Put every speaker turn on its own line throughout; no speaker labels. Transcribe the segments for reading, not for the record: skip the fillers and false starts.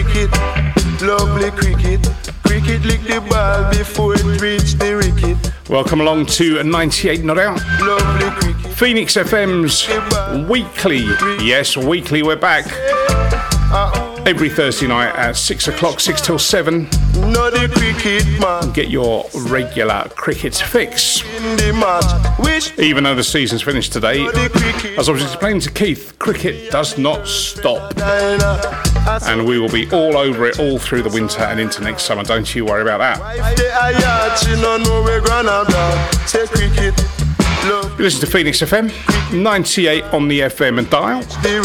cricket, lovely cricket. Cricket lick the ball before it reach the wicket.
Welcome along to 98 Not Out.
Lovely cricket.
Phoenix FM's weekly. Yes, weekly. We're back every Thursday night at 6 o'clock, 6 till 7.
Not the cricket man.
Get your regular cricket fix.
In the match. Wish
Even though the season's finished today,
the cricket.
as I was explaining to Keith, cricket does not stop. And we will be all over it all through the winter and into next summer. Don't you worry about that. You listen to Phoenix FM, 98 on the FM and dial.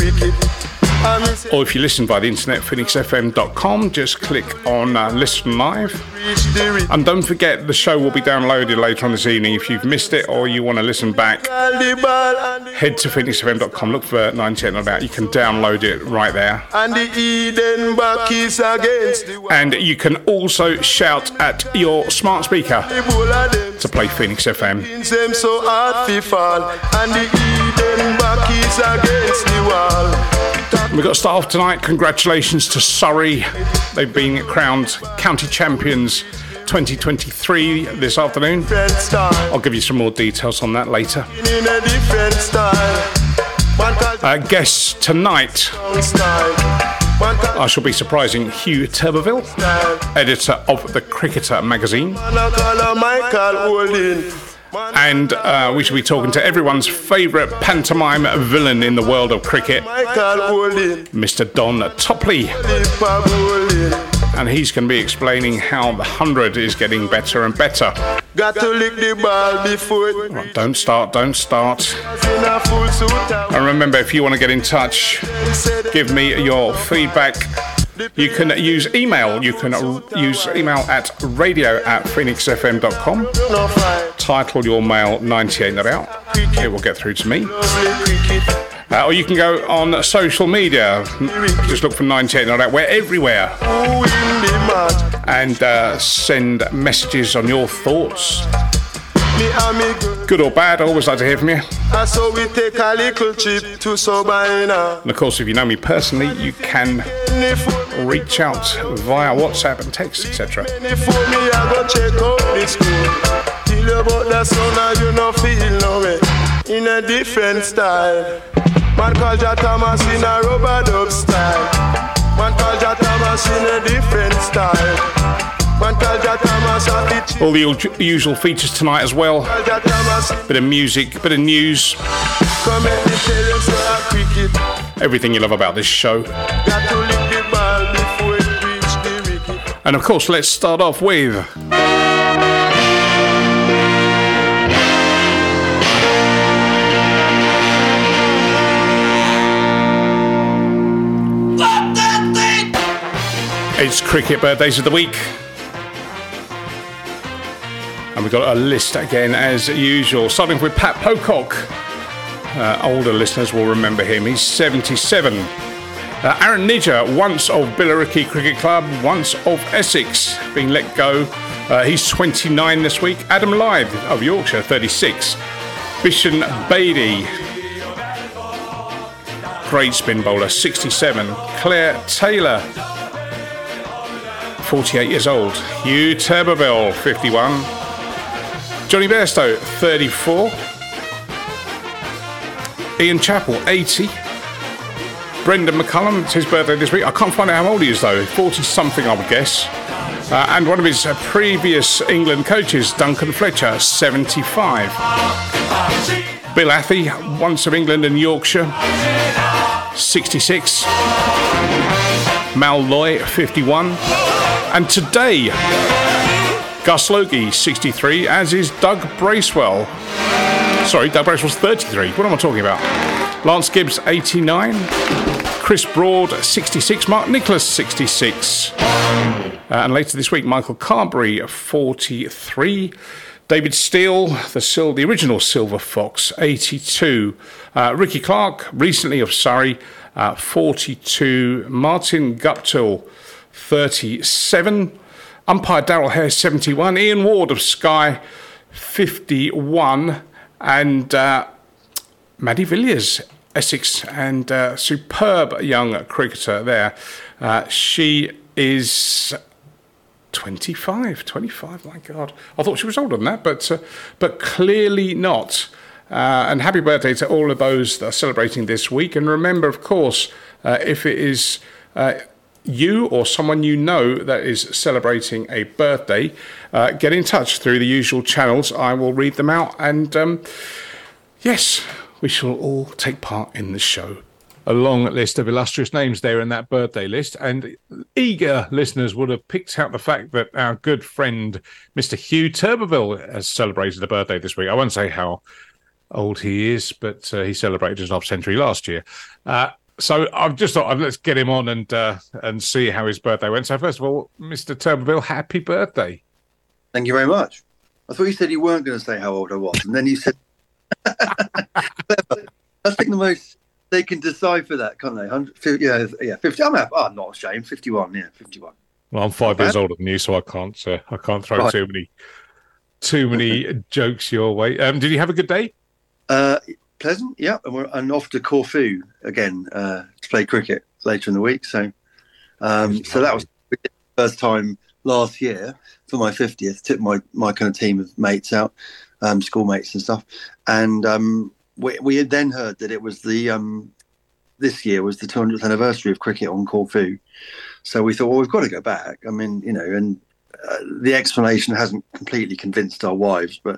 Or if you listen via the internet, phoenixfm.com, just click on Listen Live. And don't forget, the show will be downloaded later on this evening. If you've missed it or you want to listen back, head to phoenixfm.com, look for 98 Not Out. You can download it right there.
And the Eden back is against the
And you can also shout at your smart speaker to play Phoenix FM.
them so hard fi fall. And the Eden back is against the wall.
We've got to start off tonight. Congratulations to Surrey. They've been crowned county champions 2023 this afternoon. I'll give you some more details on that later.
In a different style.
Guests tonight, I shall be surprising Hugh Turbeville, editor of the Cricketer magazine. And we shall be talking to everyone's favourite pantomime villain in the world of cricket, Mr. Don Topley. And he's going to be explaining how the 100 is getting better and better.
Got to lick the ball before it.
Right, don't start. And remember, if you want to get in touch, give me your feedback. You can use email. You can use email at radio@phoenixfm.com. Title your mail 98 Not Out. It will get through to me. Or you can go on social media. Just look for 98 Not Out. We're everywhere. And send messages on your thoughts. Good or bad, I always like to hear from you.
So we take a little trip to Sobina.
And of course, if you know me personally, you can reach out via WhatsApp and text, etc.
Before me, I go check out the school. Tell you about the sun, you no feel no way. In a different style. Man call Jah Thomas in a rubber dub style. Man call Jah Thomas in a different style. Man call Jah Thomas at the
All the usual features tonight as well. Bit of music, bit of news.
Come and tell you so a cricket.
Everything you love about this show.
Got to lick the ball before it reach the wicket.
And of course, let's start off with... It's cricket birthdays of the week. And we've got a list again as usual, starting with Pat Pocock. Older listeners will remember him. He's 77. Aaron Nidger, once of Billericay Cricket Club, once of Essex, being let go. He's 29 this week. Adam Lythe of Yorkshire, 36. Bishan Beatty, great spin bowler, 67. Claire Taylor, 48 years old. Hugh Turbeville, 51. Johnny Bairstow, 34. Ian Chappell, 80. Brendan McCullum, it's his birthday this week. I can't find out how old he is though. 40-something, I would guess. And one of his previous England coaches, Duncan Fletcher, 75. Bill Athy, once of England and Yorkshire, 66. Mal Loy, 51. And today, Gus Logie, 63, as is Doug Bracewell. Sorry, Doug Bracewell's 33. What am I talking about? Lance Gibbs, 89. Chris Broad, 66. Mark Nicholas, 66. And later this week, Michael Carberry, 43. David Steele, the original Silver Fox, 82. Ricky Clark, recently of Surrey, 42. Martin Guptill, 37. Umpire Darrell Hare, 71. Ian Ward of Skye, 51. And Maddie Villiers, Essex, and superb young cricketer there. She is 25, my God. I thought she was older than that, but clearly not. And happy birthday to all of those that are celebrating this week. And remember, of course, if it is you or someone you know that is celebrating a birthday, get in touch through the usual channels. I will read them out. And yes, we shall all take part in the show. A long list of illustrious names there in that birthday list, and eager listeners would have picked out the fact that our good friend Mr. Hugh Turbeville has celebrated a birthday this week. I won't say how old he is, but he celebrated his half century last year. So I've just thought, let's get him on and see how his birthday went. So first of all, Mr. Turbeville, happy birthday.
Thank you very much. I thought you said you weren't going to say how old I was, and then you said... I think the most... They can decipher that, can't they? 50, yeah, 50. I'm not ashamed. 51, yeah, 51.
Well, I'm 5 years older than you, so I can't throw
right.
too many jokes your way. Did you have a good day?
Pleasant, yeah. And off to Corfu again to play cricket later in the week. So that was the first time last year for my 50th. Took my kind of team of mates out, schoolmates and stuff, and. We had then heard that it was this year was the 200th anniversary of cricket on Corfu. So we thought, well, we've got to go back. I mean, and the explanation hasn't completely convinced our wives, but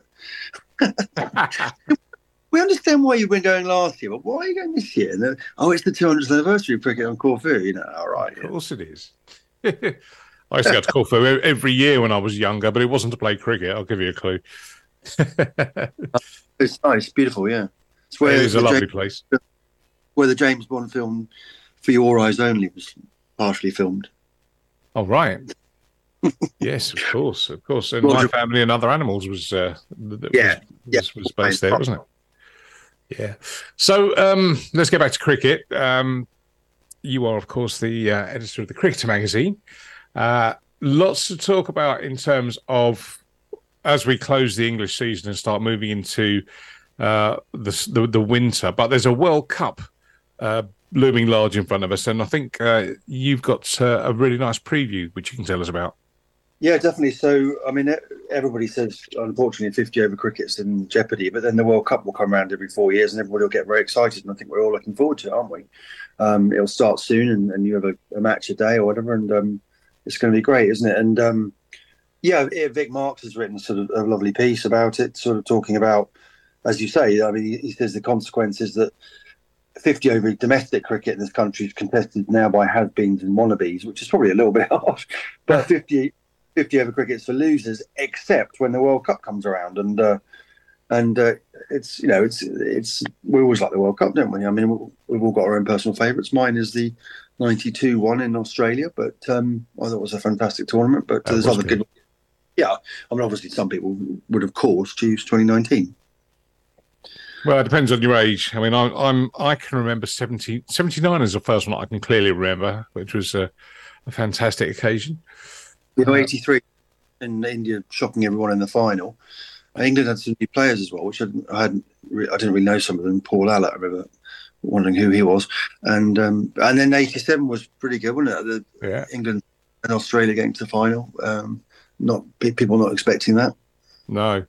we understand why you've been going last year, but why are you going this year? And it's the 200th anniversary of cricket on Corfu. All right.
Of course it is. I used to go to Corfu every year when I was younger, but it wasn't to play cricket. I'll give you a clue.
It's nice, beautiful, yeah.
It is a lovely place.
Where the James Bond film For Your Eyes Only was partially filmed.
Oh, right. Yes, of course. And My Family and Other Animals was based there, wasn't it? Yeah. So let's get back to cricket. You are, of course, the editor of the Cricketer magazine. Lots to talk about in terms of as we close the English season and start moving into the winter, but there's a World Cup looming large in front of us, and I think you've got a really nice preview which you can tell us about.
Yeah, definitely. So, I mean, everybody says, unfortunately, 50 over cricket's in jeopardy, but then the World Cup will come around every 4 years and everybody will get very excited, and I think we're all looking forward to it, aren't we? It'll start soon, and you have a match a day or whatever, and it's going to be great, isn't it? And Vic Marks has written sort of a lovely piece about it, sort of talking about, as you say, I mean, he says the consequences that 50 over domestic cricket in this country is contested now by has-beens and wannabes, which is probably a little bit harsh, but 50 over cricket's for losers, except when the World Cup comes around, and it's we always like the World Cup, don't we? I mean, we've all got our own personal favourites. Mine is the 92 one in Australia, but I thought it was a fantastic tournament. But there's other good. Yeah, I mean, obviously, some people would, of course, choose 2019.
Well, it depends on your age. I mean, I can remember 79 is the first one I can clearly remember, which was a fantastic occasion.
83 in India, shocking everyone in the final. England had some new players as well, which I didn't really know some of them. Paul Allott, I remember wondering who he was, and then 87 was pretty good, wasn't it? England and Australia getting to the final. Not people not expecting that.
No.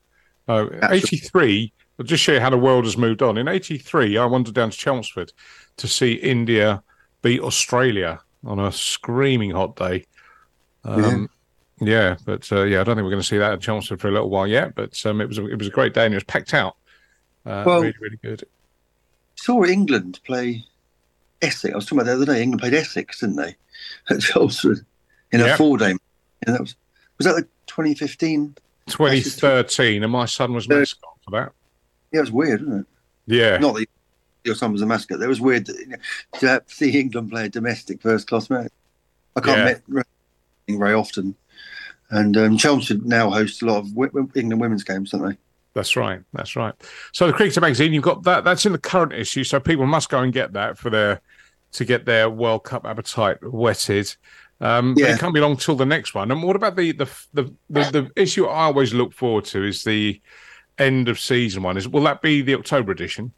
83. I'll just show you how the world has moved on. In 83, I wandered down to Chelmsford to see India beat Australia on a screaming hot day. I don't think we're going to see that at Chelmsford for a little while yet. But it was a great day and it was packed out. Really, really good.
Saw England play Essex. I was talking about the other day. England played Essex, didn't they, at Chelmsford in a 4-day? And that was that the 2015?
2013, and my son was mascot for that.
Yeah, it was weird, wasn't it?
Yeah.
Not that your son was a mascot. It was weird to see England play a domestic first-class match. I can't very often. And Chelmsford now hosts a lot of England women's games, don't they?
That's right. So the Cricketer magazine, you've got that. That's in the current issue, so people must go and get that to get their World Cup appetite whetted. But it can't be long till the next one. And what about the issue I always look forward to is the end of season one. Will that be the October edition?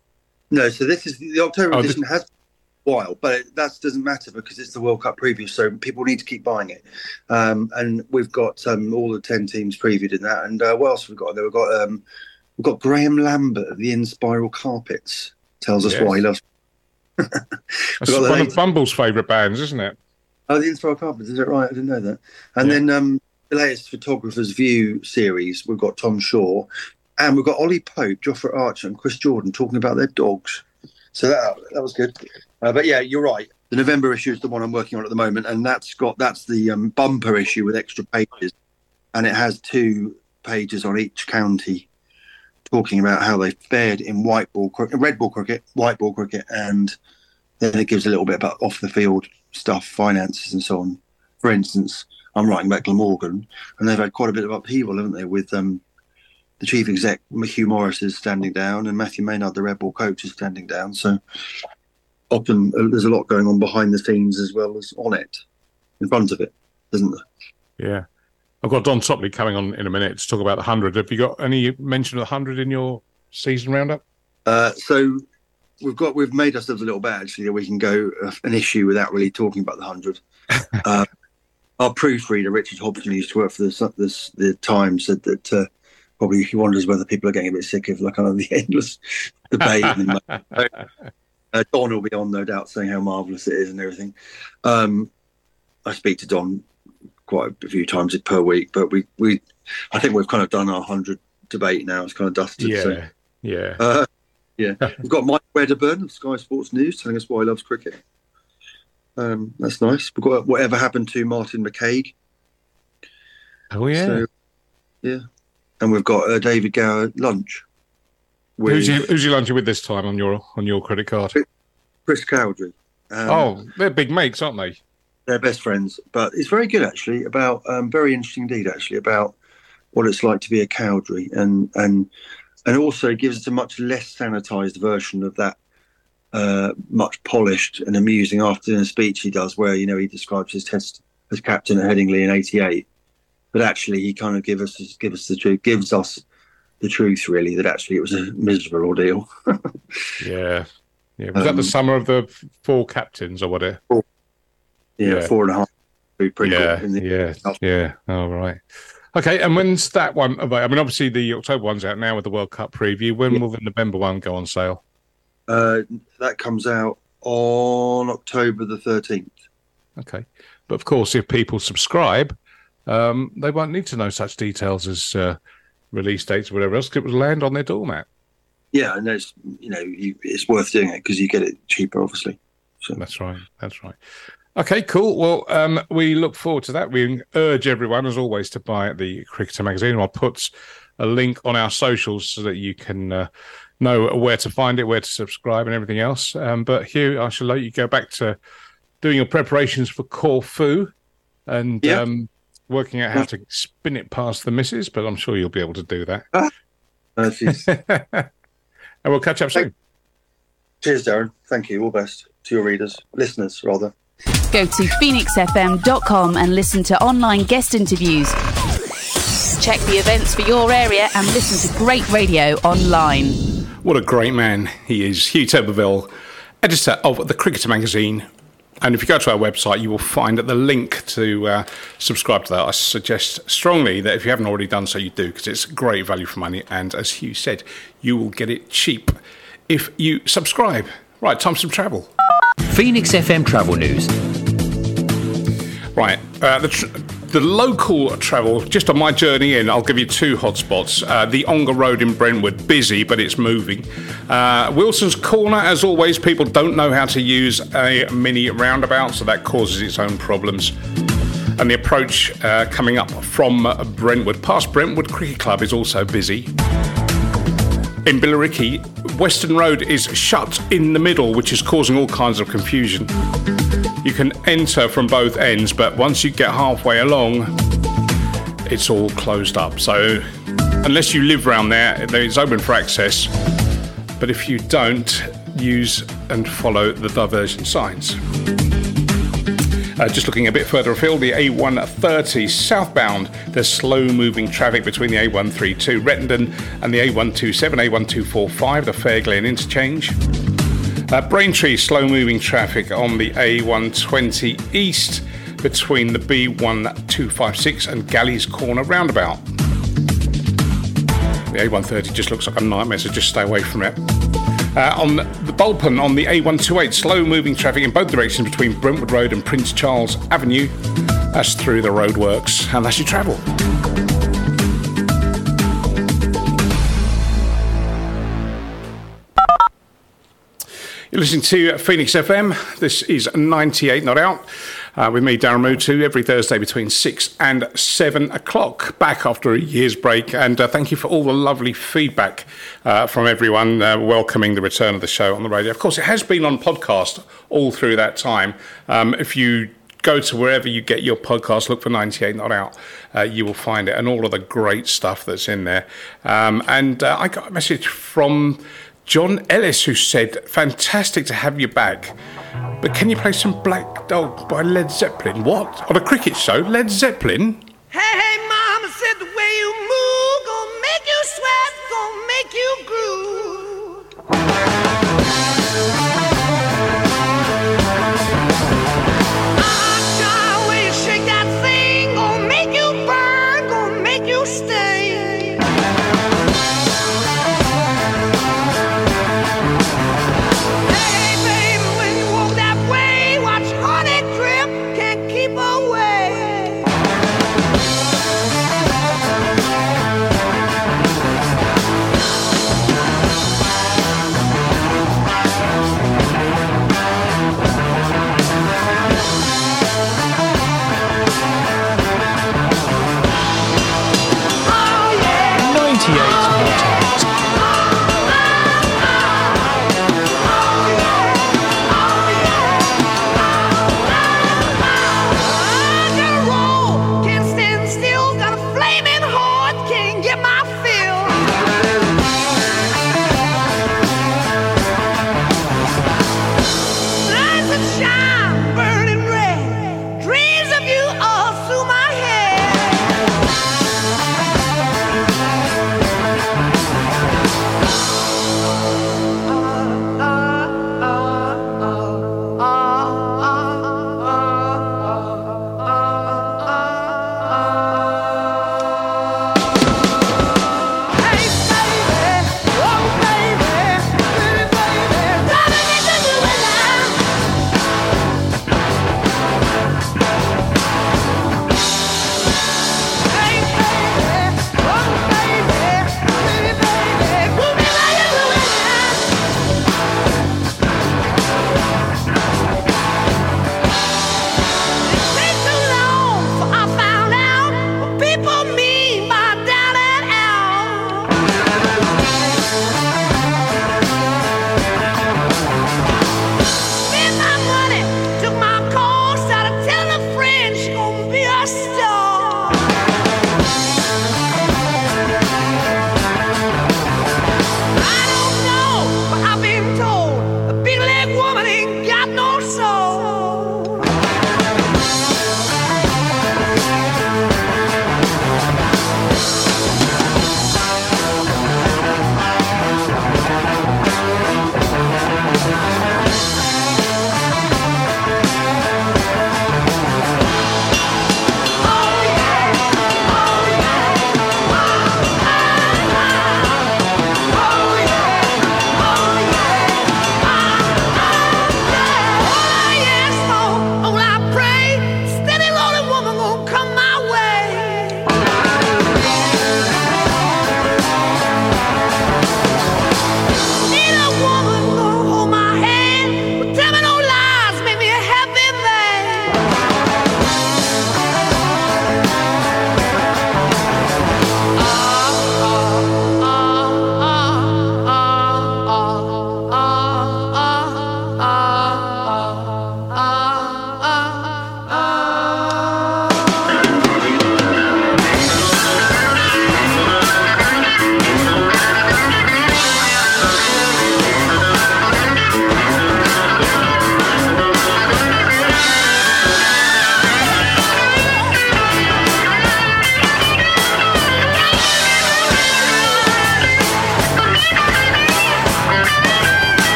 No, so this is the October edition has been a while, but that doesn't matter because it's the World Cup preview, so people need to keep buying it. And we've got all the 10 teams previewed in that. And what else have we got? We've got Graham Lambert of the In-Spiral Carpets tells us why he loves.
That's one of Bumble's favourite bands, isn't it?
Oh, the In-Spiral Carpets, is that right? I didn't know that. And then the latest Photographer's View series, we've got Tom Shaw, and we've got Ollie Pope, Jofra Archer, and Chris Jordan talking about their dogs. So that was good. But yeah, you're right. The November issue is the one I'm working on at the moment, and that's the bumper issue with extra pages, and it has 2 pages on each county, talking about how they fared in red ball cricket, white ball cricket, and then it gives a little bit about off the field stuff, finances, and so on. For instance, I'm writing about Glamorgan, and they've had quite a bit of upheaval, haven't they, with the chief exec, Hugh Morris, is standing down, and Matthew Maynard, the red ball coach, is standing down. So often there's a lot going on behind the scenes as well as on it, in front of it, isn't there?
Yeah. I've got Don Topley coming on in a minute to talk about the 100. Have you got any mention of the 100 in your season roundup?
So we've made ourselves a little bet, actually, that we can go an issue without really talking about the 100. Our proofreader, Richard Hobson, who used to work for the Times, said that probably he wonders whether people are getting a bit sick of kind of the endless debate. Don will be on, no doubt, saying how marvellous it is and everything. I speak to Don quite a few times per week, but I think we've kind of done our 100 debate now. It's kind of dusted.
Yeah.
We've got Mike Wedderburn of Sky Sports News telling us why he loves cricket. That's nice. We've got Whatever Happened to Martin McCaig.
Oh yeah.
So, yeah. And we've got David Gower lunch.
Who's you lunching with this time on your credit card?
Chris Cowdrey.
They're big mates, aren't they?
They're best friends, but it's very good actually. About very interesting indeed actually about what it's like to be a Cowdrey, and also gives us a much less sanitised version of that much polished and amusing afternoon speech he does, where he describes his test as captain at Headingley in '88. But actually, he kind of gives us the truth, really, that actually it was a miserable ordeal.
Yeah. Was that the summer of the 4 captains or whatever?
4.5. Pretty
Yeah. All right. Okay, and when's that one available? I mean, obviously the October one's out now with the World Cup preview. When will the November one go on sale?
That comes out on October the 13th.
Okay. But of course, if people subscribe, they won't need to know such details as release dates or whatever else, because it will land on their doormat.
Yeah, and it's worth doing it because you get it cheaper, obviously. So.
That's right. Okay, cool. Well, we look forward to that. We urge everyone, as always, to buy the Cricketer magazine. I'll put a link on our socials so that you can know where to find it, where to subscribe and everything else. But Hugh, I shall let you go back to doing your preparations for Corfu and working out how to spin it past the missus, but I'm sure you'll be able to do that. And we'll catch up soon.
Cheers, Darren. Thank you. All best to your listeners, rather.
Go to phoenixfm.com and listen to online guest interviews. Check the events for your area and listen to great radio online.
What a great man he is. Hugh Turberville, editor of the Cricketer magazine. And if you go to our website, you will find the link to subscribe to that. I suggest strongly that if you haven't already done so, you do, because it's great value for money. And as Hugh said, you will get it cheap if you subscribe. Right, time for some travel.
Phoenix FM travel news.
Right, the local travel, just on my journey in, I'll give you 2 hotspots. The Ongar Road in Brentwood, busy, but it's moving. Wilson's Corner, as always, people don't know how to use a mini roundabout, so that causes its own problems. And the approach coming up from Brentwood, past Brentwood Cricket Club, is also busy. In Billericay, Western Road is shut in the middle, which is causing all kinds of confusion. You can enter from both ends, but once you get halfway along, it's all closed up. So unless you live around there, it's open for access. But if you don't, use and follow the diversion signs. Just looking a bit further afield, the A130 southbound, there's slow-moving traffic between the A132 Rettendon and the A127, A1245, the Fair Glen interchange. Braintree, slow-moving traffic on the A120 East between the B1256 and Galleys Corner roundabout. The A130 just looks like a nightmare, so just stay away from it. On the Bulpen on the A128, slow-moving traffic in both directions between Brentwood Road and Prince Charles Avenue. That's through the roadworks, and that's your travel. You're listening to Phoenix FM. This is 98 Not Out. With me, Darren Mutu, every Thursday between 6 and 7 o'clock. Back after a year's break. And thank you for all the lovely feedback from everyone welcoming the return of the show on the radio. Of course, it has been on podcast all through that time. If you go to wherever you get your podcast, look for 98 Not Out, you will find it. And all of the great stuff that's in there. And I got a message from John Ellis, who said, fantastic to have you back, but can you play some Black Dog by Led Zeppelin? What? On a cricket show? Led Zeppelin?
Hey, mama said the way you move gonna make you sweat, gonna make you groove. Ah, the way you shake that thing gonna make you burn, gonna make you stay.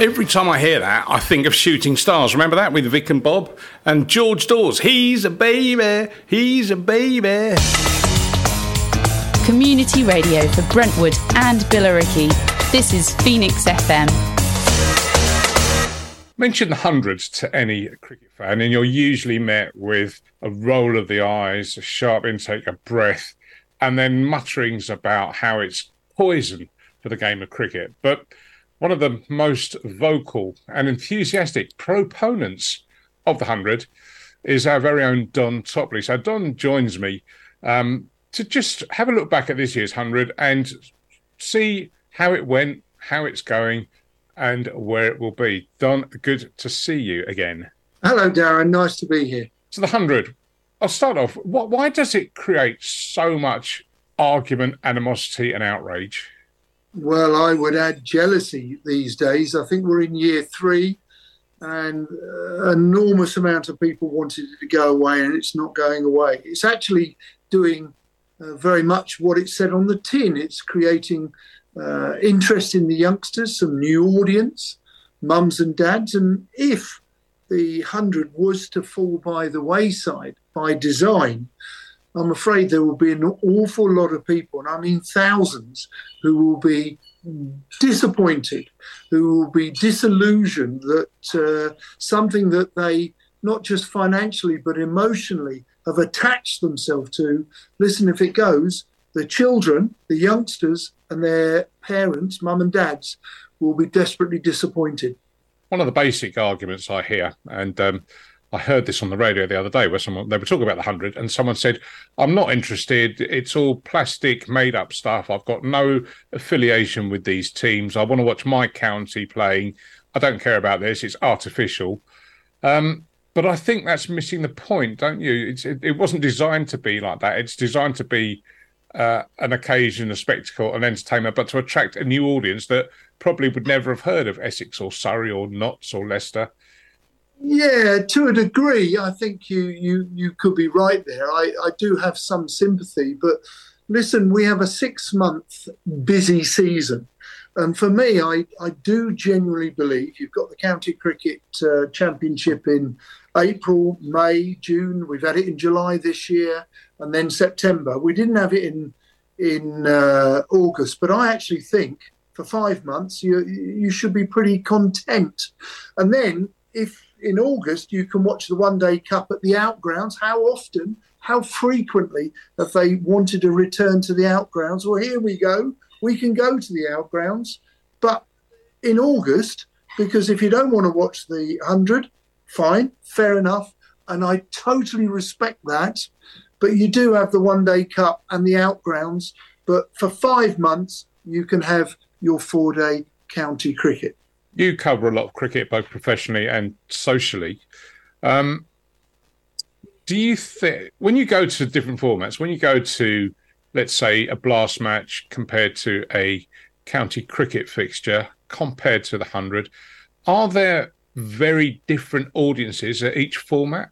Every time I hear that, I think of Shooting Stars. Remember that with Vic and Bob? And George Dawes, he's a baby, he's a baby.
Community radio for Brentwood and Billericay. This is Phoenix FM.
Mention the hundreds to any cricket fan and you're usually met with a roll of the eyes, a sharp intake of breath, and then mutterings about how it's poison for the game of cricket. But one of the most vocal and enthusiastic proponents of the 100 is our very own Don Topley. So Don joins me to just have a look back at this year's 100 and see how it went, how it's going, and where it will be. Don, good to see you again.
Hello, Darren. Nice to be here.
So the 100, I'll start off. Why does it create so much argument, animosity and outrage?
Well, I would add jealousy these days. I think we're in year 3 and an enormous amount of people wanted it to go away and it's not going away. It's actually doing very much what it said on the tin. It's creating interest in the youngsters, some new audience, mums and dads. And if the 100 was to fall by the wayside by design, I'm afraid there will be an awful lot of people, and I mean thousands, who will be disappointed, who will be disillusioned that something that they, not just financially but emotionally, have attached themselves to, listen, if it goes, the children, the youngsters and their parents, mum and dads, will be desperately disappointed.
One of the basic arguments I hear, and I heard this on the radio the other day where they were talking about the 100 and someone said, I'm not interested. It's all plastic, made up stuff. I've got no affiliation with these teams. I want to watch my county playing. I don't care about this. It's artificial. But I think that's missing the point, don't you? It wasn't designed to be like that. It's designed to be an occasion, a spectacle, an entertainment, but to attract a new audience that probably would never have heard of Essex or Surrey or Notts or Leicester.
Yeah, to a degree, I think you could be right there. I do have some sympathy, but listen, we have a 6-month busy season. And for me, I do genuinely believe you've got the County Cricket Championship in April, May, June. We've had it in July this year and then September. We didn't have it in August, but I actually think for 5 months you should be pretty content. And then if in August you can watch the One Day Cup at the Outgrounds, how often, how frequently have they wanted to return to the Outgrounds? Well, here we go. We can go to the Outgrounds, but in August, because if you don't want to watch the 100, fine, fair enough, and I totally respect that, but you do have the One Day Cup and the Outgrounds, but for 5 months you can have your 4-day county cricket.
You cover a lot of cricket, both professionally and socially. Do you think, when you go to different formats, when you go to, let's say, a blast match compared to a county cricket fixture compared to the 100, are there very different audiences at each format?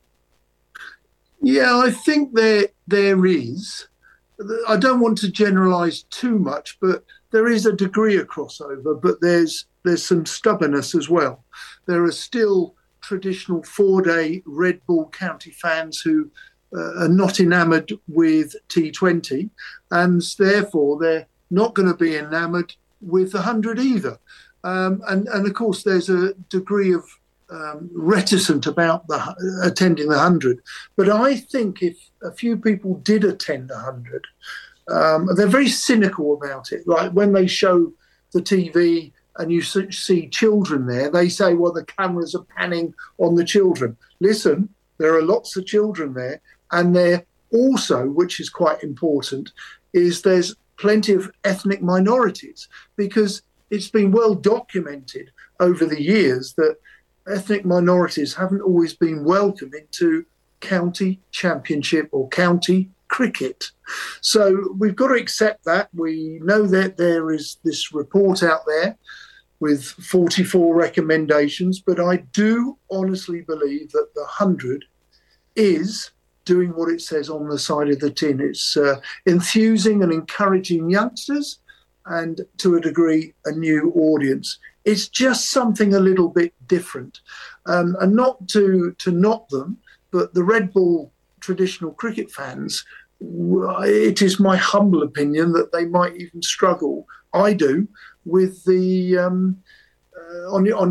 Yeah, I think there is. I don't want to generalise too much, but there is a degree of crossover, but there's some stubbornness as well. There are still traditional 4-day Red Bull County fans who are not enamoured with T20, and therefore they're not going to be enamoured with the 100 either. And of course, there's a degree of reticent about attending the 100. But I think if a few people did attend the 100, they're very cynical about it. Like when they show the TV and you see children there, they say, well, the cameras are panning on the children. Listen, there are lots of children there. And there also, which is quite important, is there's plenty of ethnic minorities, because it's been well documented over the years that ethnic minorities haven't always been welcome into county championship or county cricket. So we've got to accept that. We know that there is this report out there with 44 recommendations, but I do honestly believe that the 100 is doing what it says on the side of the tin. It's enthusing and encouraging youngsters and, to a degree, a new audience. It's just something a little bit different. And not to knock them, but the Red Bull traditional cricket fans, it is my humble opinion that they might even struggle. I do with the on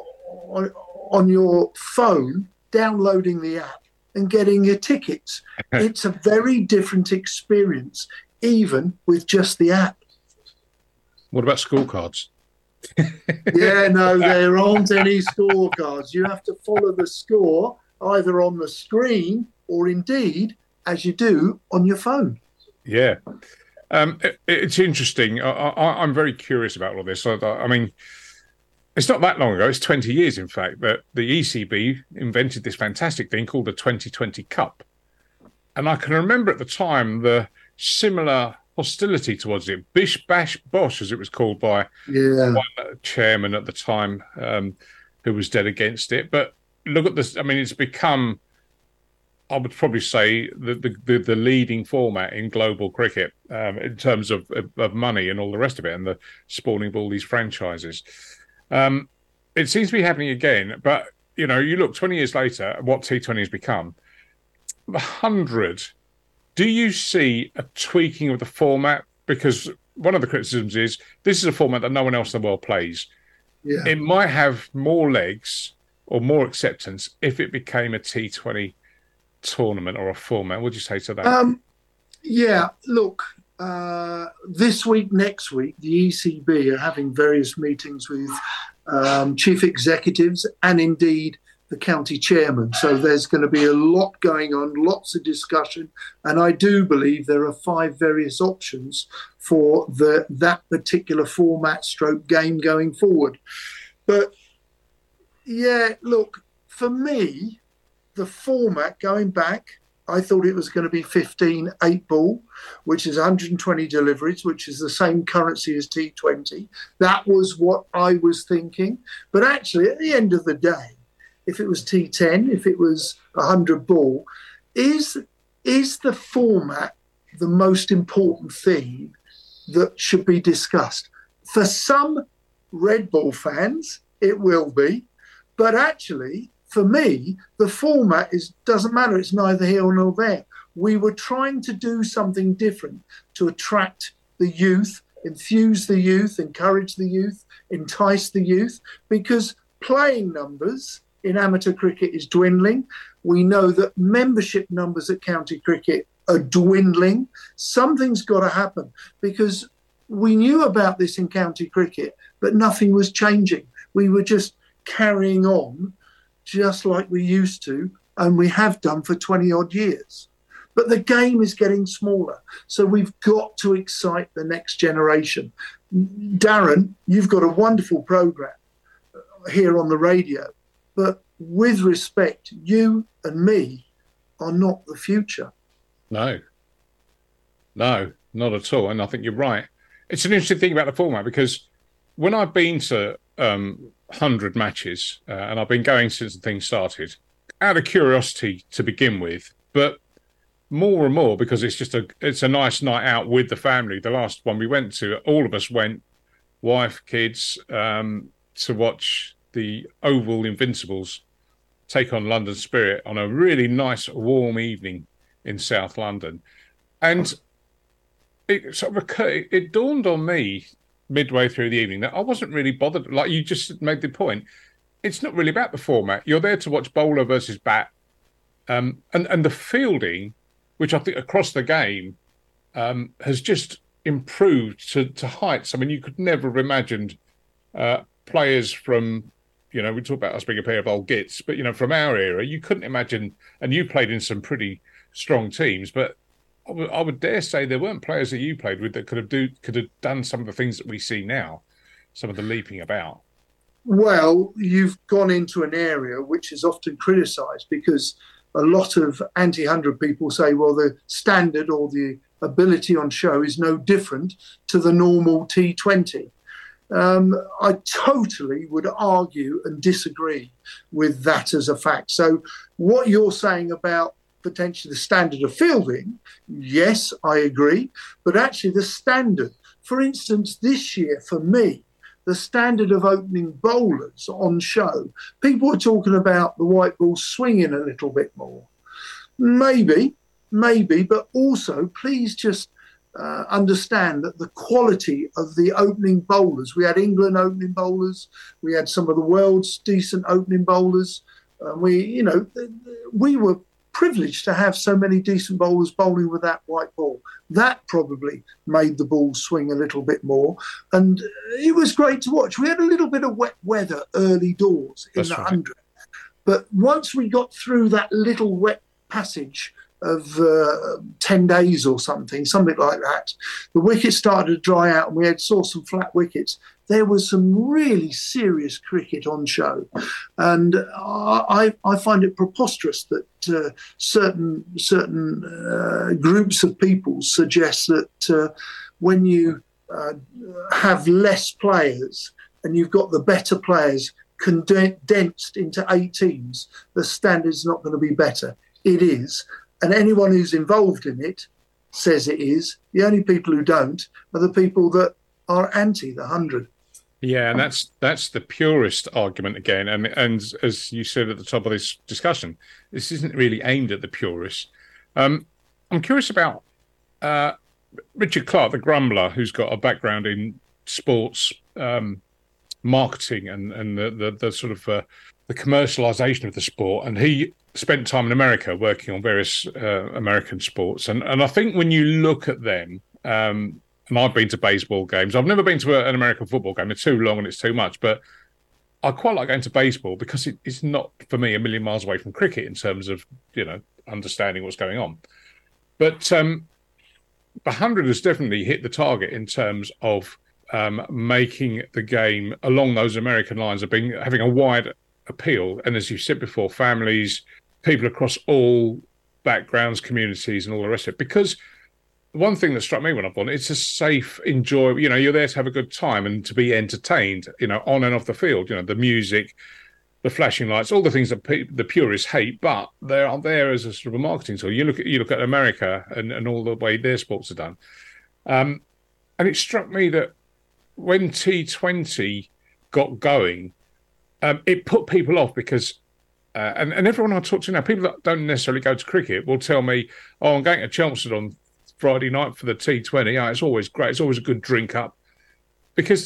your phone downloading the app and getting your tickets. It's a very different experience, even with just the app.
What about scorecards?
Yeah, no, there aren't any scorecards. You have to follow the score either on the screen or indeed, as you do, on your phone.
Yeah. It's interesting. I'm very curious about all this. I mean, it's not that long ago. It's 20 years, in fact, that the ECB invented this fantastic thing called the 2020 Cup. And I can remember at the time the similar hostility towards it. Bish Bash Bosh, as it was called by one chairman at the time, who was dead against it. But look at this. I mean, it's become, I would probably say, the leading format in global cricket in terms of money and all the rest of it, and the spawning of all these franchises. It seems to be happening again, but you look 20 years later at what T20 has become. 100. Do you see a tweaking of the format? Because one of the criticisms is this is a format that no one else in the world plays. Yeah. It might have more legs or more acceptance if it became a T20 tournament or a format. What would you say to that?
Yeah, look, this week, next week, the ECB are having various meetings with chief executives and indeed the county chairman. So there's going to be a lot going on, lots of discussion. And I do believe there are 5 various options for that particular format stroke game going forward. But yeah, look, for me, the format going back, I thought it was going to be 15 8-ball, which is 120 deliveries, which is the same currency as T20. That was what I was thinking. But actually, at the end of the day, if it was T10, if it was 100 ball, is the format the most important thing that should be discussed? For some Red Bull fans, it will be. But actually, for me, the format doesn't matter. It's neither here nor there. We were trying to do something different to attract the youth, enthuse the youth, encourage the youth, entice the youth, because playing numbers in amateur cricket is dwindling. We know that membership numbers at county cricket are dwindling. Something's got to happen, because we knew about this in county cricket, but nothing was changing. We were just carrying on just like we used to, and we have done for 20 odd years. But the game is getting smaller, so we've got to excite the next generation. Darren, you've got a wonderful programme here on the radio, but with respect, you and me are not the future.
No, not at all. And I think you're right. It's an interesting thing about the format, because when I've been to 100 matches, and I've been going since the thing started, out of curiosity to begin with, but more and more because it's a nice night out with the family. The last one we went to, all of us went, wife, kids, to watch the Oval Invincibles take on London Spirit on a really nice warm evening in South London. And it dawned on me midway through the evening that I wasn't really bothered. Like you just made the point, it's not really about the format. You're there to watch bowler versus bat, and the fielding, which I think across the game has just improved to heights. I mean, you could never have imagined players from, we talk about us being a pair of old gits, but from our era, you couldn't imagine. And you played in some pretty strong teams, but I would dare say there weren't players that you played with that could have done some of the things that we see now, some of the leaping about.
Well, you've gone into an area which is often criticised, because a lot of anti-100 people say, well, the standard or the ability on show is no different to the normal T20. I totally would argue and disagree with that as a fact. So what you're saying about potentially the standard of fielding, yes, I agree. But actually the standard, for instance, this year for me, the standard of opening bowlers on show. People were talking about the white ball swinging a little bit more. Maybe, but also please just understand that the quality of the opening bowlers, we had England opening bowlers, we had some of the world's decent opening bowlers. We were privileged to have so many decent bowlers bowling with that white ball. That probably made the ball swing a little bit more. And it was great to watch. We had a little bit of wet weather early doors in the 100. But once we got through that little wet passage of 10 days or something like that, the wickets started to dry out and we saw some flat wickets. There was some really serious cricket on show. And I find it preposterous that certain groups of people suggest that when you have less players and you've got the better players condensed into 8 teams, the standard's not going to be better. It is. And anyone who's involved in it says it is. The only people who don't are the people that are anti the 100.
Yeah, and that's the purist argument again. And as you said at the top of this discussion, this isn't really aimed at the purists. I'm curious about Richard Clark, the Grumbler, who's got a background in sports marketing and the sort of the commercialisation of the sport, and he spent time in America working on various American sports. And I think when you look at them, and I've been to baseball games. I've never been to an American football game. It's too long and it's too much. But I quite like going to baseball because it's not, for me, a million miles away from cricket in terms of, understanding what's going on. But the 100 has definitely hit the target in terms of making the game along those American lines of having a wide appeal. And as you said before, families, people across all backgrounds, communities, and all the rest of it. Because one thing that struck me when I've gone, it's a safe, enjoyable, you're there to have a good time and to be entertained, on and off the field, the music, the flashing lights, all the things that the purists hate, but they are there as a sort of a marketing tool. You look at America and all the way their sports are done. And it struck me that when T20 got going, it put people off because and everyone I talk to now, people that don't necessarily go to cricket will tell me, I'm going to Chelmsford on Friday night for the T20. It's always great. It's always a good drink up. Because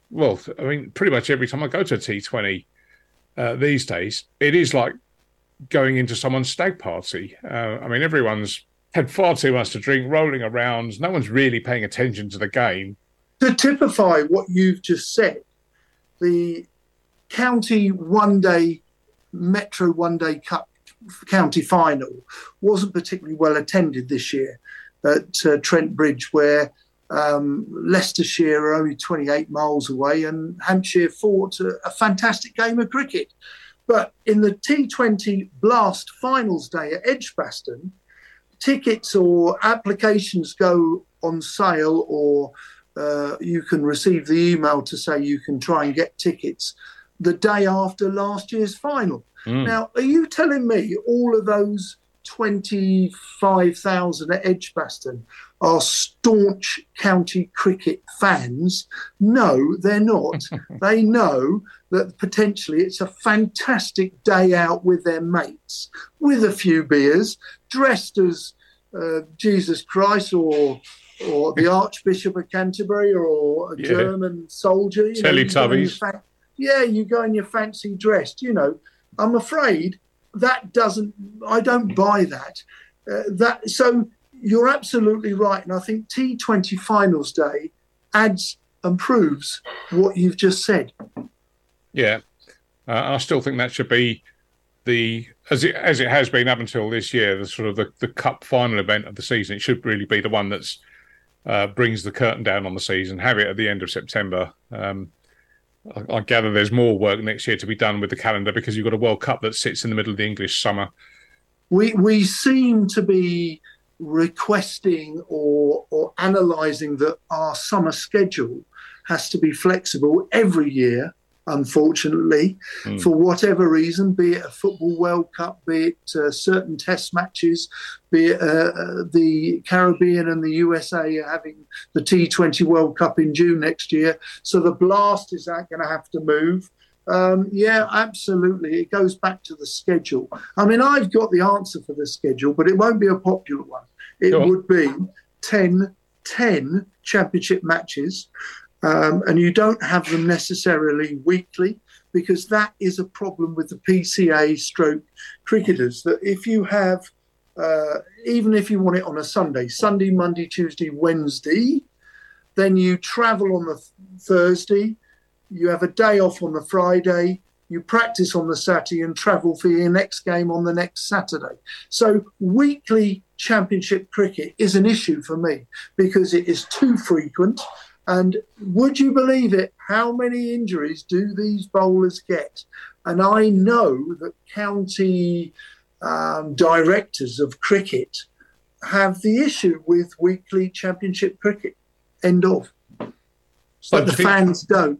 pretty much every time I go to a T20 these days, it is like going into someone's stag party. Everyone's had far too much to drink, rolling around. No one's really paying attention to the game.
To typify what you've just said, the county one-day, Metro one-day Cup county final wasn't particularly well attended this year at Trent Bridge, where Leicestershire are only 28 miles away and Hampshire fought a fantastic game of cricket. But in the T20 Blast finals day at Edgbaston, tickets or applications go on sale, or you can receive the email to say you can try and get tickets the day after last year's final. Now, are you telling me all of those 25,000 at Edgbaston are staunch county cricket fans? No, they're not. They know that potentially it's a fantastic day out with their mates, with a few beers, dressed as Jesus Christ or the Archbishop of Canterbury or a German soldier.
Teletubbies.
You go in your fancy dress. I'm afraid I don't buy that. So you're absolutely right. And I think T20 Finals Day adds and proves what you've just said.
Yeah. I still think that should be as it has been up until this year, the sort of the cup final event of the season. It should really be the one that's brings the curtain down on the season. Have it at the end of September. I gather there's more work next year to be done with the calendar because you've got a World Cup that sits in the middle of the English summer.
We seem to be requesting or analysing that our summer schedule has to be flexible every year unfortunately, for whatever reason, be it a Football World Cup, be it certain test matches, be it the Caribbean and the USA are having the T20 World Cup in June next year. So the Blast is going to have to move. Yeah, absolutely. It goes back to the schedule. I mean, I've got the answer for the schedule, but it won't be a popular one. It would be 10 championship matches. And you don't have them necessarily weekly, because that is a problem with the PCA stroke cricketers, that if you have, even if you want it on a Sunday, Monday, Tuesday, Wednesday, then you travel on the Thursday, you have a day off on the Friday, you practice on the Saturday and travel for your next game on the next Saturday. So weekly championship cricket is an issue for me because it is too frequent. And would you believe it, how many injuries do these bowlers get? And I know that county directors of cricket have the issue with weekly championship cricket. End of. But the fans don't.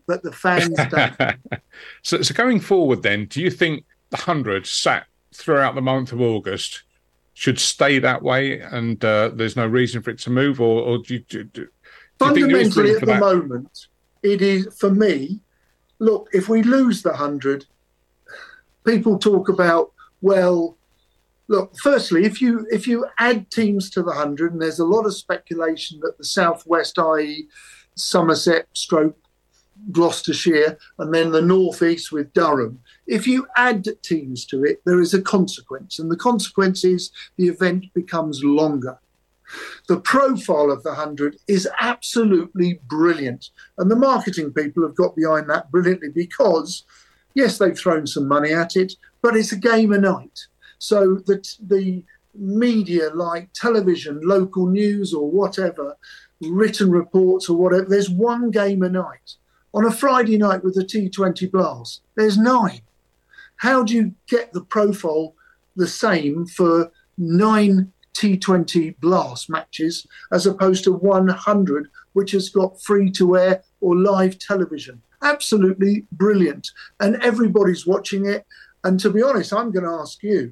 So going forward then, do you think the 100 sat throughout the month of August should stay that way and there's no reason for it to move? Or do you
fundamentally, at the moment, it is, for me, look, if we lose the 100, people talk about, well, look, firstly, if you add teams to the 100, and there's a lot of speculation that the Southwest, i.e. Somerset, Gloucestershire, and then the Northeast with Durham, if you add teams to it, there is a consequence, and the consequence is the event becomes longer. The profile of the 100 is absolutely brilliant. And the marketing people have got behind that brilliantly because, yes, they've thrown some money at it, but it's a game a night. So the media like television, local news or whatever, written reports or whatever, there's one game a night. On a Friday night with the T20 Blast, there's 9. How do you get the profile the same for 9 T20 Blast matches as opposed to 100, which has got free-to-air or live television? Absolutely brilliant. And everybody's watching it. And to be honest, I'm going to ask you,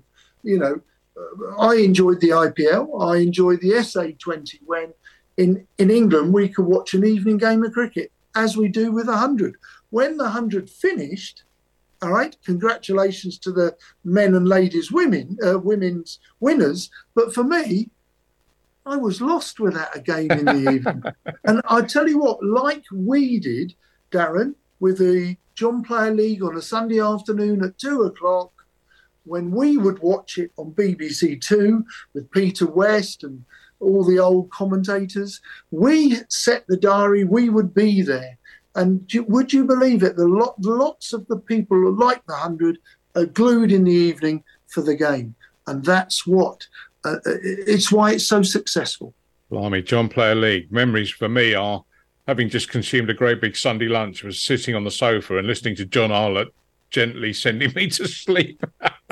I enjoyed the IPL. I enjoyed the SA20 when in England we could watch an evening game of cricket, as we do with 100. When the 100 finished, all right, congratulations to the men and ladies, women's winners. But for me, I was lost without a game in the evening. And I tell you what, like we did, Darren, with the John Player League on a Sunday afternoon at 2:00, when we would watch it on BBC Two with Peter West and all the old commentators, we set the diary, we would be there. And would you believe it? Lots of the people who like the 100 are glued in the evening for the game. And that's what, it's why it's so successful.
Blimey, John Player League. Memories for me are, having just consumed a great big Sunday lunch, was sitting on the sofa and listening to John Arlott gently sending me to sleep.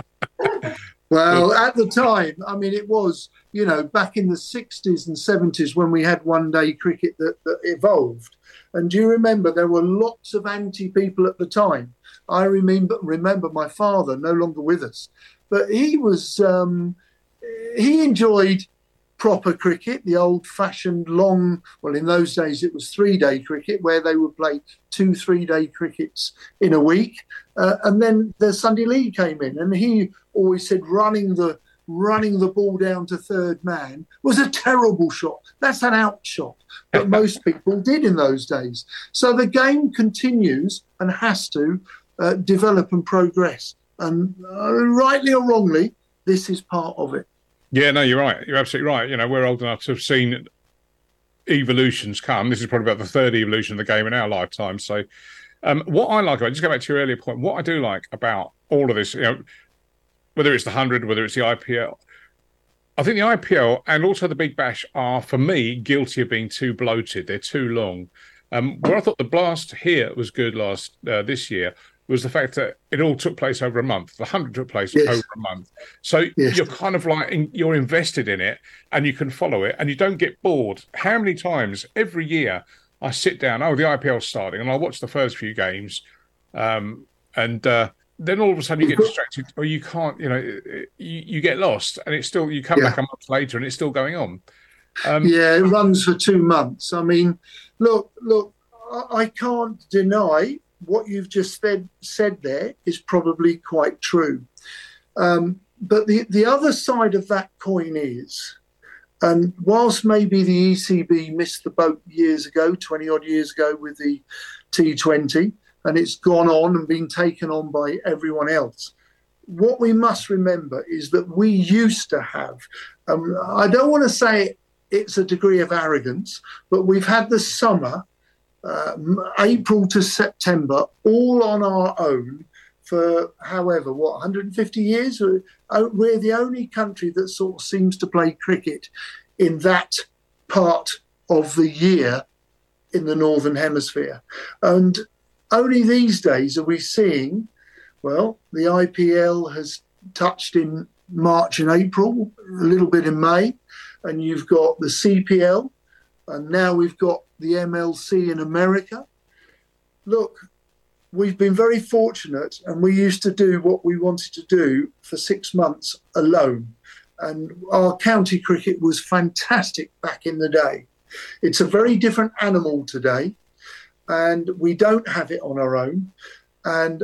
Well, at the time, I mean, it was, back in the 60s and 70s when we had one-day cricket that evolved. And do you remember there were lots of anti-people at the time? I remember my father, no longer with us, but he was he enjoyed proper cricket, the old-fashioned long, well, in those days it was 3-day cricket where they would play 2 3-day crickets in a week. And then the Sunday League came in, and he always said running the ball down to third man was a terrible shot. That's an out shot. But most people did in those days. So the game continues and has to develop and progress. And rightly or wrongly, this is part of it.
Yeah, no, you're right. You're absolutely right. We're old enough to have seen evolutions come. This is probably about the third evolution of the game in our lifetime. So what I like about it, just go back to your earlier point, what I do like about all of this, whether it's the 100, whether it's the IPL, I think the IPL and also the Big Bash are, for me, guilty of being too bloated. They're too long. Where I thought the Blast here was good this year was the fact that it all took place over a month. The 100 took place over a month. So you're kind of like, you're invested in it and you can follow it and you don't get bored. How many times every year I sit down, the IPL's starting, and I watch the first few games and then all of a sudden you get distracted, or you can't. You get lost, and it's still you come back a month later, and it's still going on.
It runs for 2 months. I mean, look, I can't deny what you've just said there is probably quite true. But the other side of that coin is, and whilst maybe the ECB missed the boat 20 odd years ago with the T20, and it's gone on and been taken on by everyone else, what we must remember is that we used to have, I don't want to say it's a degree of arrogance, but we've had the summer, April to September, all on our own for 150 years? We're the only country that sort of seems to play cricket in that part of the year in the Northern Hemisphere. And only these days are we seeing, the IPL has touched in March and April, a little bit in May, and you've got the CPL, and now we've got the MLC in America. Look, we've been very fortunate, and we used to do what we wanted to do for 6 months alone. And our county cricket was fantastic back in the day. It's a very different animal today, and we don't have it on our own. And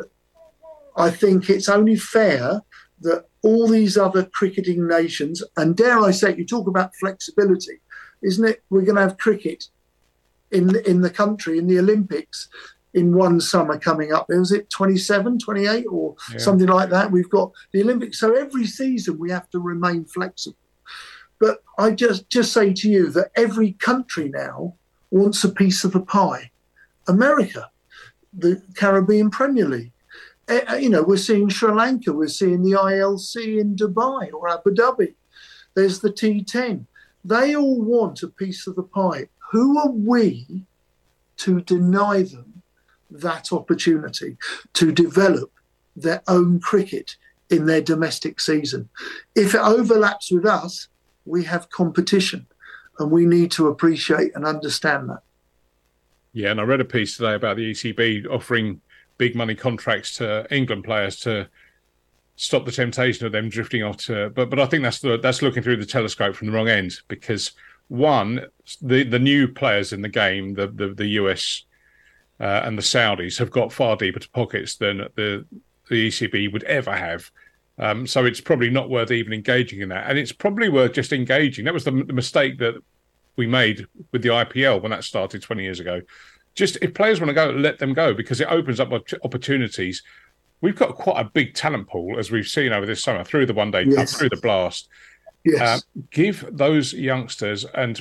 I think it's only fair that all these other cricketing nations, and dare I say, you talk about flexibility, isn't it? We're going to have cricket in the country, in the Olympics, in one summer coming up. Was it 27, 28 or something like that? We've got the Olympics. So every season we have to remain flexible. But I just say to you that every country now wants a piece of the pie. America, the Caribbean Premier League. We're seeing Sri Lanka, we're seeing the ILC in Dubai or Abu Dhabi. There's the T10. They all want a piece of the pie. Who are we to deny them that opportunity to develop their own cricket in their domestic season? If it overlaps with us, we have competition, and we need to appreciate and understand that.
Yeah, and I read a piece today about the ECB offering big money contracts to England players to stop the temptation of them drifting off to. But I think that's looking through the telescope from the wrong end, because one, the new players in the game, the US and the Saudis have got far deeper pockets than the ECB would ever have. So it's probably not worth even engaging in that, and it's probably worth just engaging. That was the mistake that we made with the IPL when that started 20 years ago. Just if players want to go, let them go, because it opens up opportunities. We've got quite a big talent pool, as we've seen over this summer, through the One Day Cup, through the Blast.
Yes.
Give those youngsters, and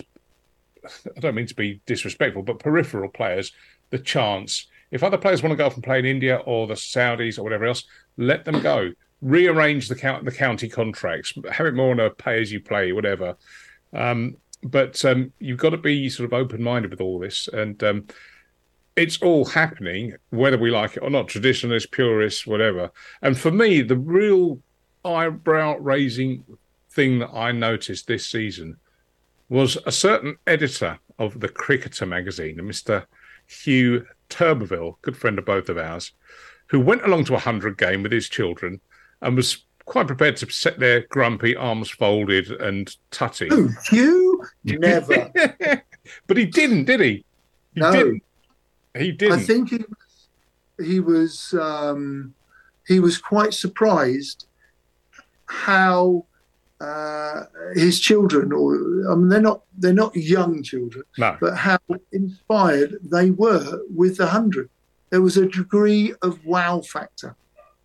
I don't mean to be disrespectful, but peripheral players, the chance. If other players want to go off and play in India or the Saudis or whatever else, let them go. Rearrange the county contracts. Have it more on a pay-as-you-play, whatever. But you've got to be sort of open-minded with all this. And it's all happening, whether we like it or not, traditionalists, purists, whatever. And for me, the real eyebrow-raising thing that I noticed this season was a certain editor of the Cricketer magazine, Mr. Hugh Turberville, good friend of both of ours, who went along to a 100 game with his children and was quite prepared to sit there grumpy, arms folded and tutty.
Oh, Hugh? Never.
But he didn't, did he? He didn't. I
think he was quite surprised how his children, they're not young children,
no,
but how inspired they were with the 100. There was a degree of wow factor.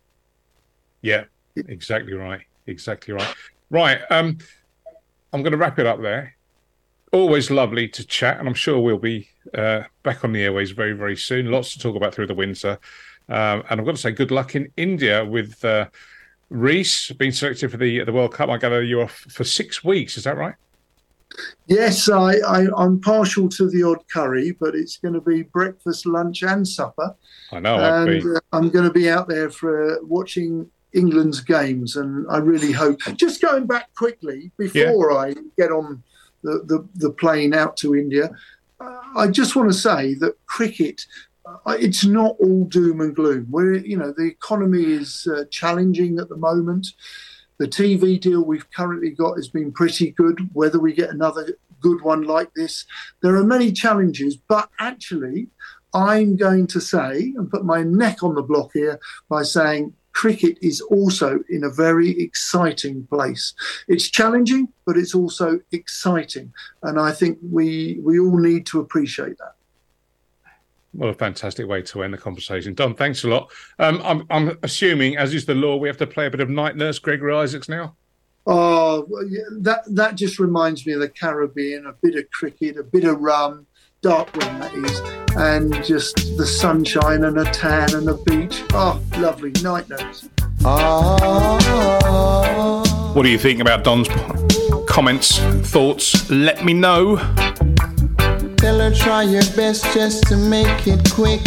Yeah, exactly right. Right, I'm going to wrap it up there. Always lovely to chat, and I'm sure we'll be back on the airways very, very soon. Lots to talk about through the winter. And I've got to say good luck in India with Reece being selected for the World Cup. I gather you're off for 6 weeks, is that right?
Yes, I'm partial to the odd curry, but it's going to be breakfast, lunch and supper.
I know.
I'm going to be out there for watching England's games, and I really hope. Just going back quickly before I get on the plane out to India, I just want to say that cricket it's not all doom and gloom. The economy is challenging at the moment. The TV deal we've currently got has been pretty good. Whether we get another good one like this, there are many challenges. But actually, I'm going to say and put my neck on the block here by saying cricket is also in a very exciting place. It's challenging, but it's also exciting. And I think we all need to appreciate that.
What a fantastic way to end the conversation. Don, thanks a lot. I'm assuming, as is the law, we have to play a bit of Night Nurse Gregory Isaacs now?
Oh, yeah, that just reminds me of the Caribbean, a bit of cricket, a bit of rum, dark rum that is, and just the sunshine and a tan and a beach. Oh, lovely. Night Nurse.
What do you think about Don's comments, thoughts? Let me know.
Tell her try your best just to make it quick.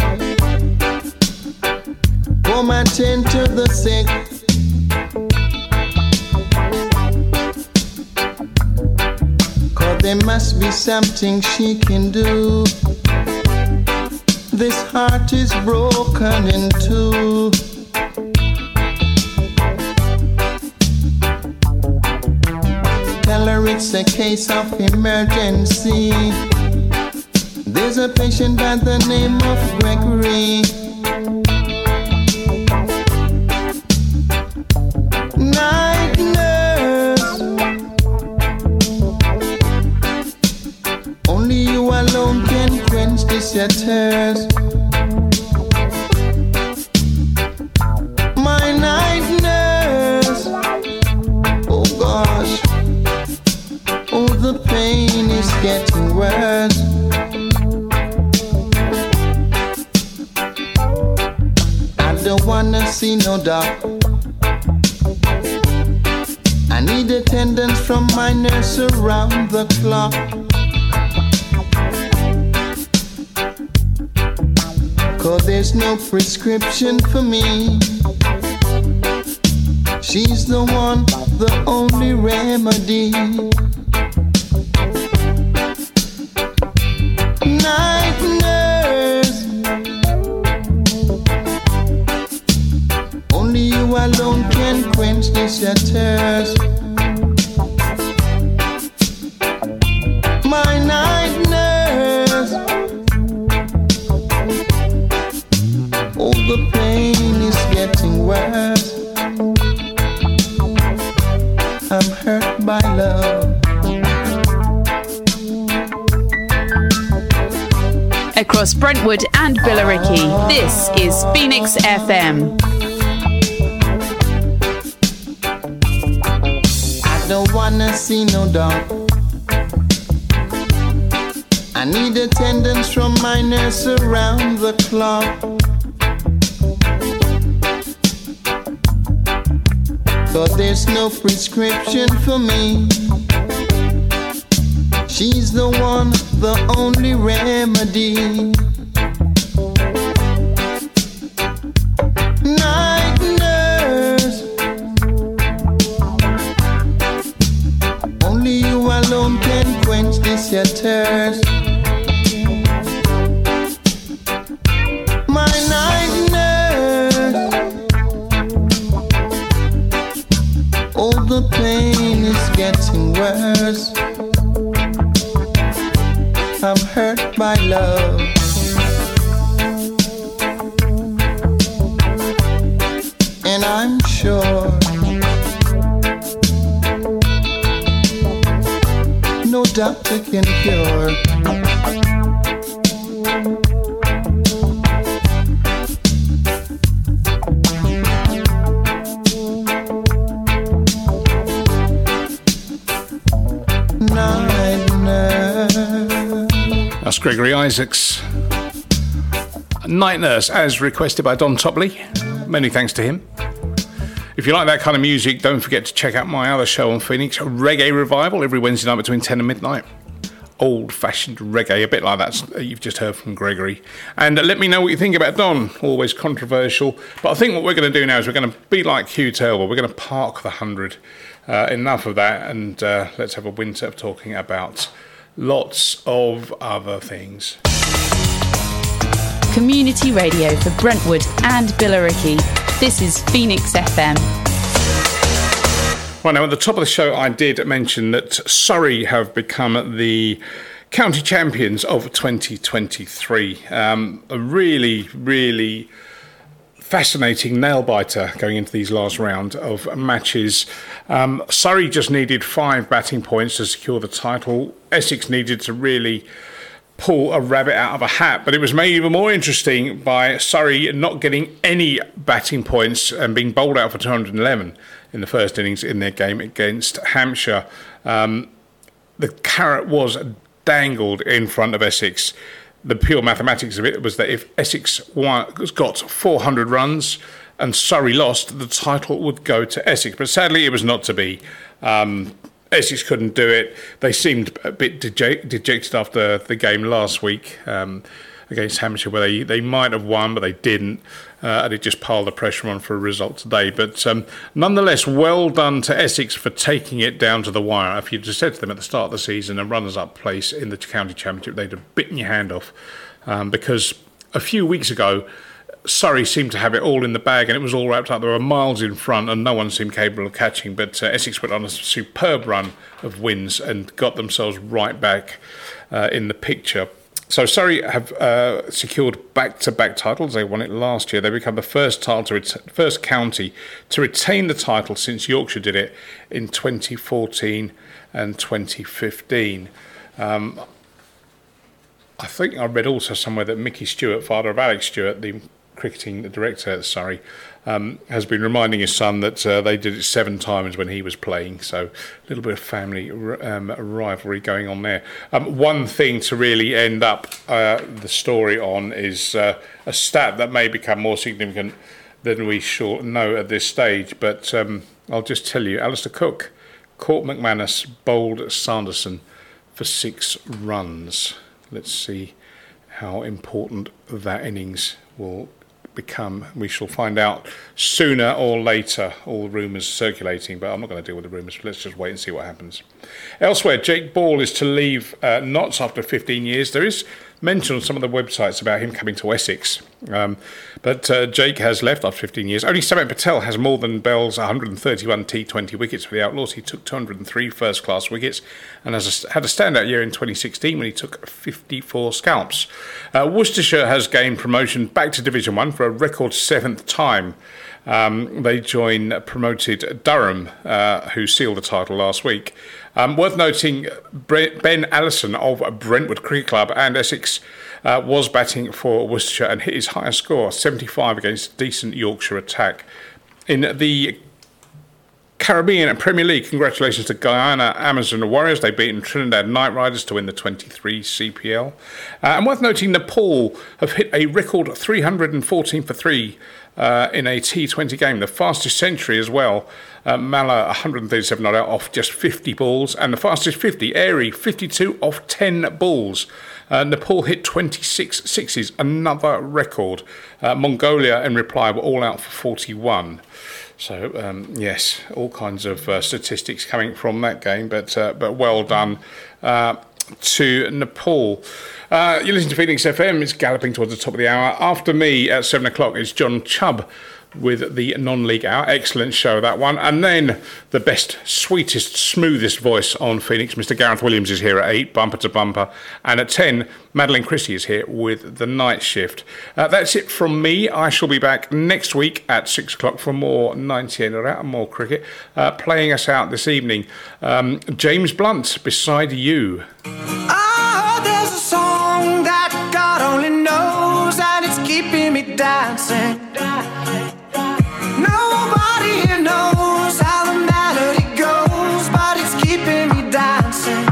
Come and tend to the sick. Cause there must be something she can do. This heart is broken in two. Tell her it's a case of emergency. There's a patient by the name of Gregory. Night nurse, only you alone can quench this your thirst. My night nurse, oh gosh, oh the pain is getting worse. Don't wanna see no doubt. I need attendance from my nurse around the clock. Cause there's no prescription for me. She's the one, the only remedy. Night nurse, only you alone can quench this your thirst. My night nurse, oh the pain is getting worse. I'm hurt by love.
Across Brentwood and Billericay, this is Phoenix FM.
Don't wanna see no dog. I need attendance from my nurse around the clock. Cause there's no prescription for me. She's the one, the only remedy. Night nurse, only you alone can quench this your thirst. My night nurse, oh the pain is getting worse. I'm hurt by love. And I'm sure no doctor can cure. Night nurse.
That's Gregory Isaacs. Night Nurse, as requested by Don Topley. Many thanks to him. If you like that kind of music, don't forget to check out my other show on Phoenix, Reggae Revival, every Wednesday night between 10 and midnight. Old-fashioned reggae, a bit like that you've just heard from Gregory. And let me know what you think about Don. Always controversial. But I think what we're going to do now is we're going to be like Hugh Taylor. We're going to park the 100. Enough of that, and let's have a winter of talking about lots of other things.
community radio for Brentwood and Billericay. This is Phoenix FM.
Well, now at the top of the show, I did mention that Surrey have become the county champions of 2023. A really, really fascinating nail-biter going into these last round of matches. Surrey just needed 5 batting points to secure the title. Essex needed to really pull a rabbit out of a hat, but it was made even more interesting by Surrey not getting any batting points and being bowled out for 211 in the first innings in their game against Hampshire. The carrot was dangled in front of Essex. The pure mathematics of it was that if Essex got 400 runs and Surrey lost, the title would go to Essex. But sadly, it was not to be. Essex couldn't do it. They seemed a bit dejected after the game last week against Hampshire, where they might have won, but they didn't. And it just piled the pressure on for a result today. But nonetheless, well done to Essex for taking it down to the wire. If you'd just said to them at the start of the season, a runners-up place in the county championship, they'd have bitten your hand off. Because a few weeks ago, Surrey seemed to have it all in the bag and it was all wrapped up. They were miles in front and no one seemed capable of catching. But Essex went on a superb run of wins and got themselves right back in the picture. So Surrey have secured back-to-back titles. They won it last year. They become the first county to retain the title since Yorkshire did it in 2014 and 2015. I think I read also somewhere that Mickey Stewart, father of Alex Stewart, the cricketing director at Surrey, has been reminding his son that they did it 7 times when he was playing. So a little bit of family rivalry going on there. One thing to really end up the story on is a stat that may become more significant than we sure know at this stage. But I'll just tell you, Alistair Cook caught McManus, bowled Sanderson for 6 runs. Let's see how important that innings will become. We shall find out sooner or later. All the rumours circulating, but I'm not going to deal with the rumours. Let's just wait and see what happens. Elsewhere, Jake Ball is to leave Notts after 15 years. There is mention on some of the websites about him coming to Essex, but Jake has left after 15 years. Only Samet Patel has more than Bell's 131 T20 wickets for the Outlaws. He took 203 first-class wickets and had a standout year in 2016 when he took 54 scalps. Worcestershire has gained promotion back to Division 1 for a record 7th time. They join promoted Durham, who sealed the title last week. Worth noting, Ben Allison of Brentwood Cricket Club and Essex was batting for Worcestershire and hit his highest score, 75 against a decent Yorkshire attack. In the Caribbean Premier League, congratulations to Guyana Amazon Warriors. They've beaten Trinidad Knight Riders to win the 23 CPL. And worth noting, Nepal have hit a record 314 for 3 in a T20 game, the fastest century as well. Mala 137 not out off just 50 balls, and the fastest 50, Airy 52 off 10 balls. Nepal hit 26 sixes, another record. Mongolia in reply were all out for 41. So yes, all kinds of statistics coming from that game, but well done to Nepal. You listen to Phoenix FM. It's galloping towards the top of the hour. After me at 7 o'clock is John Chubb with the non-league hour. Excellent show, that one. And then the best, sweetest, smoothest voice on Phoenix, Mr. Gareth Williams, is here at 8, bumper to bumper. And at 10, Madeline Christie is here with the night shift. That's it from me. I shall be back next week at 6 o'clock for more 98 and more cricket. Playing us out this evening, James Blunt, Beside You.
Oh, there's a song that God only knows, and it's keeping me dancing. Nobody here knows how the melody goes, but it's keeping me dancing.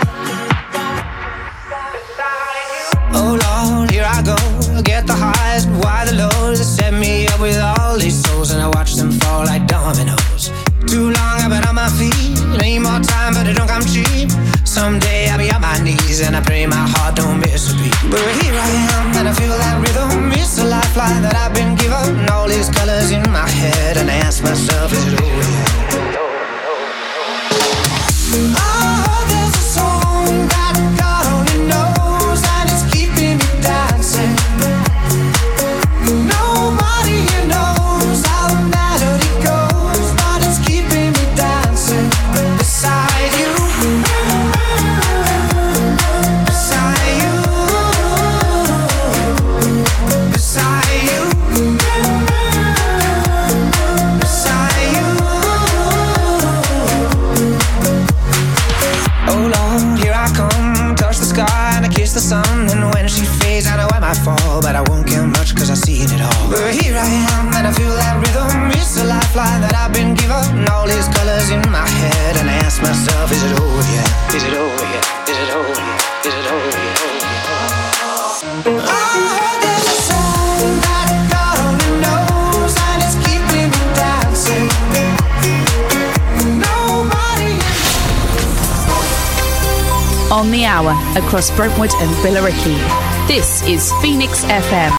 Oh Lord, here I go, get the highs, but why the lows? They set me up with all these souls, and I watch them fall like dominoes. Too long I've been on my feet, need more time, but it don't come cheap. Someday I'll be on my knees, and I pray my heart don't miss a beat. But here I am, and I feel that rhythm. It's a lifeline that I've been given. All these colors in my head, and I ask myself, is it over? Oh, there's a song that God only knows, and it's keeping me dancing. fever and all these colors in my head, and I ask myself, is it over yet? Is it over yet? Is it over yet? Is it over yet? I heard there's a song that God only knows, and it's keeping me dancing. Nobody
On the hour across Brentwood and Billericay. This is Phoenix FM.